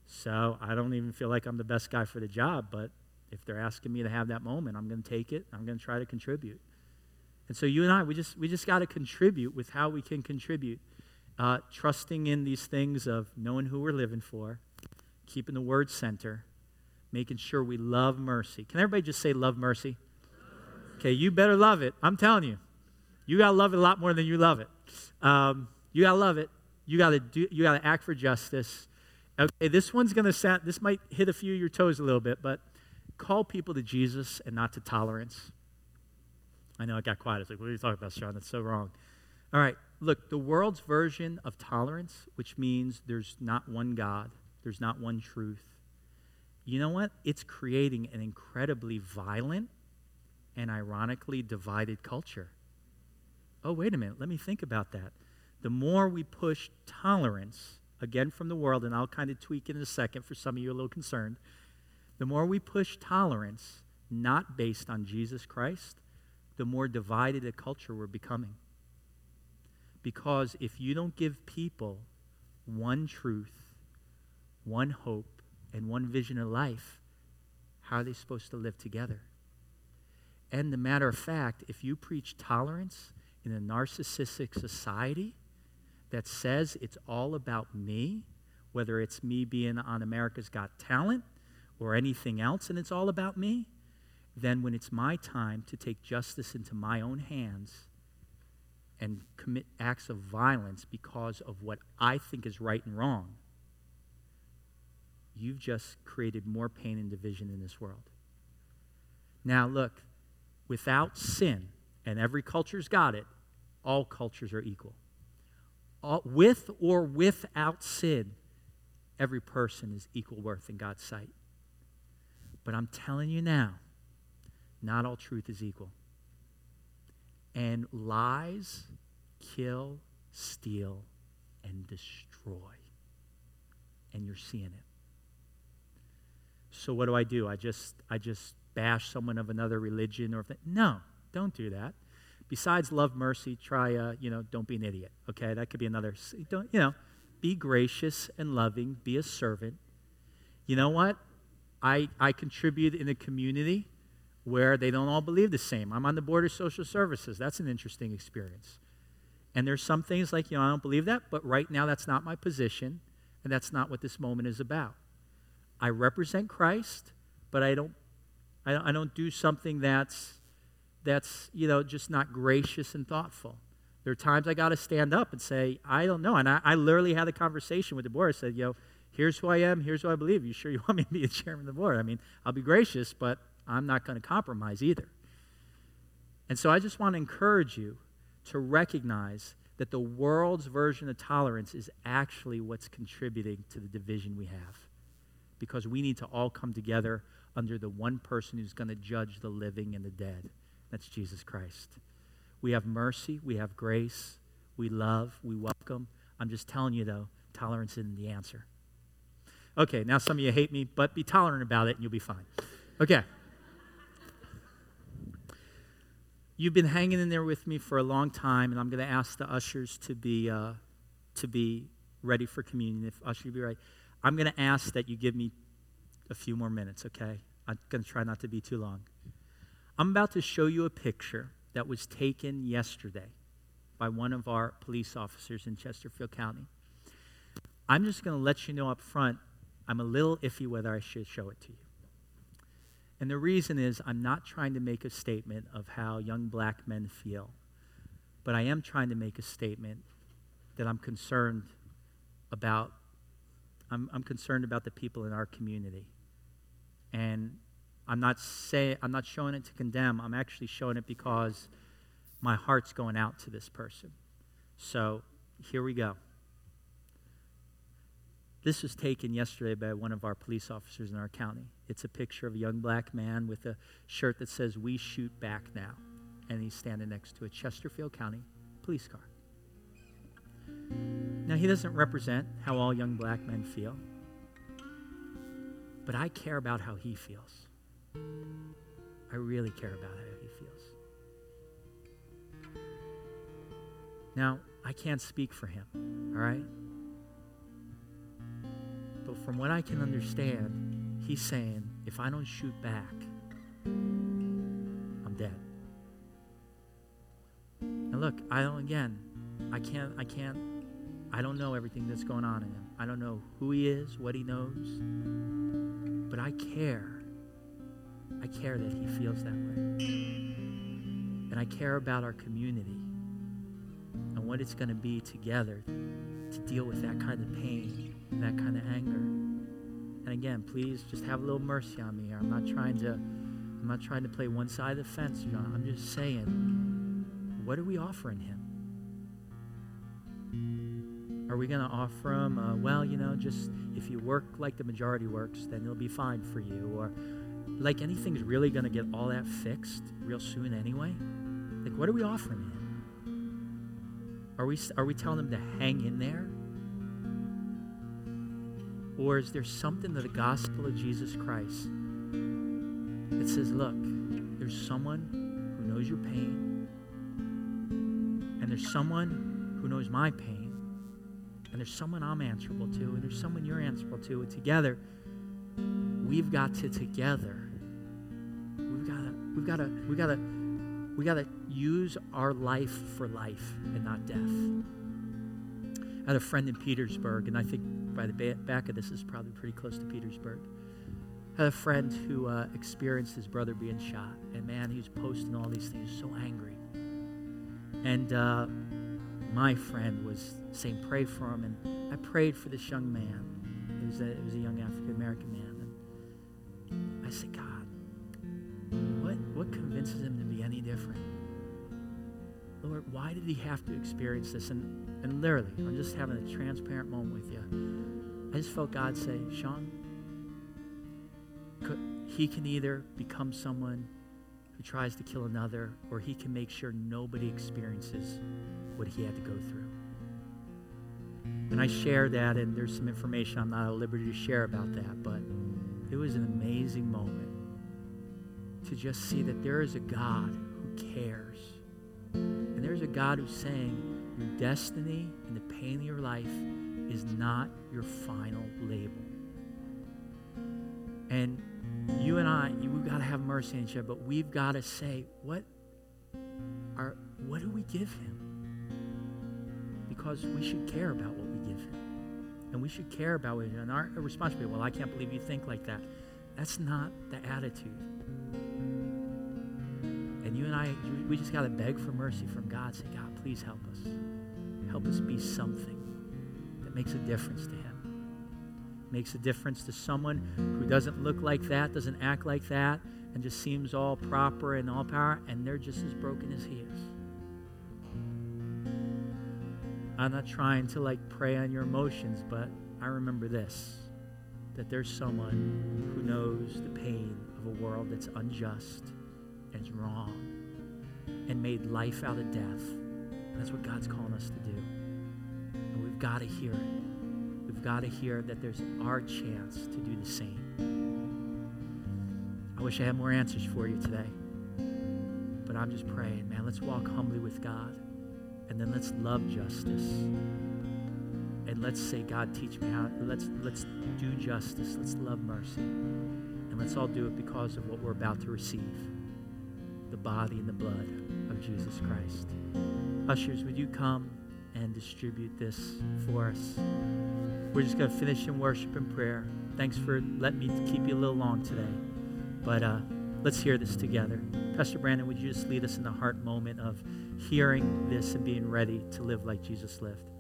So I don't even feel like I'm the best guy for the job, but if they're asking me to have that moment, I'm going to take it. I'm going to try to contribute. And so you and I, we just we just got to contribute with how we can contribute, uh, trusting in these things of knowing who we're living for, keeping the word center, making sure we love mercy. Can everybody just say love mercy? Okay, you better love it. I'm telling you. You got to love it a lot more than you love it. Um, you got to love it. You got to do. You got to act for justice. Okay, this one's going to sound, this might hit a few of your toes a little bit, but call people to Jesus and not to tolerance. I know it got quiet. It's like, what are you talking about, Sean? That's so wrong. All right, look, the world's version of tolerance, which means there's not one God, there's not one truth. You know what? It's creating an incredibly violent and ironically divided culture. Oh, wait a minute. Let me think about that. The more we push tolerance, again from the world, and I'll kind of tweak it in a second for some of you a little concerned, the more we push tolerance, not based on Jesus Christ, the more divided a culture we're becoming. Because if you don't give people one truth, one hope, and one vision of life, how are they supposed to live together? And the matter of fact, if you preach tolerance in a narcissistic society that says it's all about me, whether it's me being on America's Got Talent or anything else, and it's all about me, then when it's my time to take justice into my own hands and commit acts of violence because of what I think is right and wrong, you've just created more pain and division in this world. Now, look, without sin, and every culture's got it, all cultures are equal. All, with or without sin, every person is equal worth in God's sight. But I'm telling you now, not all truth is equal. And lies kill, steal, and destroy. And you're seeing it. So what do I do? I just I just bash someone of another religion or th- no, don't do that. Besides love mercy, try uh, you know, don't be an idiot. Okay, that could be another. Don't you know? Be gracious and loving. Be a servant. You know what? I I contribute in a community where they don't all believe the same. I'm on the board of social services. That's an interesting experience. And there's some things like, you know, I don't believe that, but right now that's not my position, and that's not what this moment is about. I represent Christ, but I don't I don't, I don't do something that's that's, you know, just not gracious and thoughtful. There are times I got to stand up and say, I don't know. And I, I literally had a conversation with the board. I said, you know, here's who I am. Here's who I believe. You sure you want me to be the chairman of the board? I mean, I'll be gracious, but I'm not going to compromise either. And so I just want to encourage you to recognize that the world's version of tolerance is actually what's contributing to the division we have. Because we need to all come together under the one person who's going to judge the living and the dead. That's Jesus Christ. We have mercy. We have grace. We love. We welcome. I'm just telling you, though, tolerance isn't the answer. Okay, now some of you hate me, but be tolerant about it and you'll be fine. Okay. You've been hanging in there with me for a long time, and I'm going to ask the ushers to be uh, to be ready for communion. If usher, be ready. I'm going to ask that you give me a few more minutes, okay? I'm going to try not to be too long. I'm about to show you a picture that was taken yesterday by one of our police officers in Chesterfield County. I'm just going to let you know up front, I'm a little iffy whether I should show it to you. And the reason is I'm not trying to make a statement of how young black men feel, but I am trying to make a statement that I'm concerned about. I'm, I'm concerned about the people in our community. And I'm not say, I'm not showing it to condemn. I'm actually showing it because my heart's going out to this person. So here we go. This was taken yesterday by one of our police officers in our county. It's a picture of a young black man with a shirt that says, "We shoot back now." And he's standing next to a Chesterfield County police car. Now, he doesn't represent how all young black men feel, but I care about how he feels. I really care about how he feels. Now, I can't speak for him, all right? But from what I can understand, he's saying, if I don't shoot back, I'm dead. And look, I don't, again, I can't, I can't, I don't know everything that's going on in him. I don't know who he is, what he knows, but I care. I care that he feels that way. And I care about our community and what it's going to be together to deal with that kind of pain and that kind of anger. And again, please just have a little mercy on me here. I'm not trying to, I'm not trying to play one side of the fence, John. I'm just saying, what are we offering him? Are we going to offer him, uh, well, you know, just if you work like the majority works, then it'll be fine for you? Or like anything's really going to get all that fixed real soon anyway? Like, what are we offering him? Are we, are we telling him to hang in there? Or is there something to the gospel of Jesus Christ that says, look, there's someone who knows your pain, and there's someone who knows my pain, and there's someone I'm answerable to, and there's someone you're answerable to, and together, we've got to together, we've got to, we've got to, we've got to, we got to use our life for life and not death. I had a friend in Petersburg, and I think by the ba- back of this is probably pretty close to Petersburg. I had a friend who uh, experienced his brother being shot, and man, he was posting all these things, so angry. And uh, my friend was saying, pray for him, and I prayed for this young man. It was a, it was a young African-American man. And I said, God, what, what convinces him to be any different? Lord, why did he have to experience this? And, and literally, I'm just having a transparent moment with you. I just felt God say, Sean, could, he can either become someone who tries to kill another, or he can make sure nobody experiences what he had to go through. And I shared that, and there's some information I'm not at liberty to share about that, but it was an amazing moment to just see that there is a God who cares. And there's a God who's saying your destiny and the pain of your life is not your final label. And you and I, you, we've got to have mercy on each other, but we've got to say, what are, what do we give him? Because we should care about what we give him. And we should care about it. And our responsibility, well, I can't believe you think like that. That's not the attitude. And you and I, we just got to beg for mercy from God. Say, God, please help us. Help us be something that makes a difference to him. Makes a difference to someone who doesn't look like that, doesn't act like that, and just seems all proper and all power, and they're just as broken as he is. I'm not trying to like prey on your emotions, but I remember this, that there's someone who knows the pain of a world that's unjust and wrong and made life out of death. And that's what God's calling us to do. And we've got to hear it. We've got to hear that there's our chance to do the same. I wish I had more answers for you today. But I'm just praying, man, let's walk humbly with God. And then let's love justice. And let's say, God, teach me how. Let's, let's do justice. Let's love mercy. And let's all do it because of what we're about to receive. The body and the blood of Jesus Christ. Ushers, would you come and distribute this for us? We're just going to finish in worship and prayer. Thanks for letting me keep you a little long today. But uh, let's hear this together. Pastor Brandon, would you just lead us in the heart moment of hearing this and being ready to live like Jesus lived?